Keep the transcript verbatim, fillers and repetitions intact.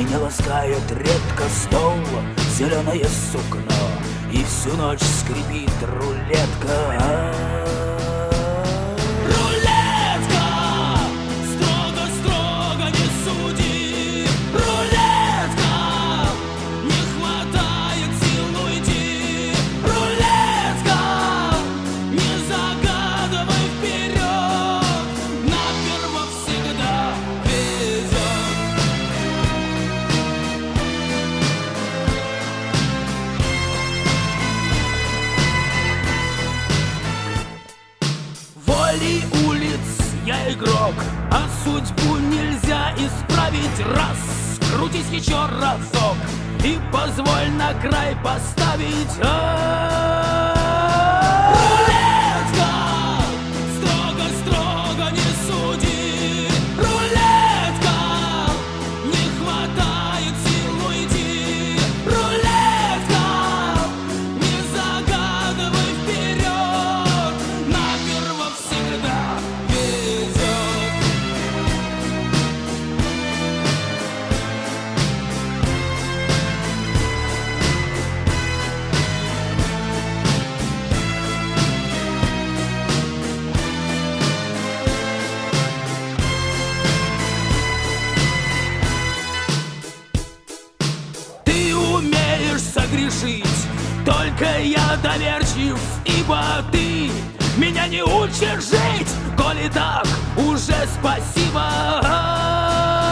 Не ласкает редко стол, зеленое сукно, и всю ночь скрипит рулетка. Рулетка! Строго-строго не суди! Рулетка! Не хватает сил уйти! Рулетка! Не загадывай вперед! Наперво всегда везет! Волей улиц я игрок, а судьбу нельзя исправить. Раз, крутись еще разок и позволь на край поставить. Рулетка! Строго-строго не суди! Рулетка! Не хватает сил уйти! Рулетка! Не загадывай вперед! Наперво всегда везет! Ты умеешь согрешить, только я доверчив, ибо ты меня не учишь жить. Коли так, уже спасибо.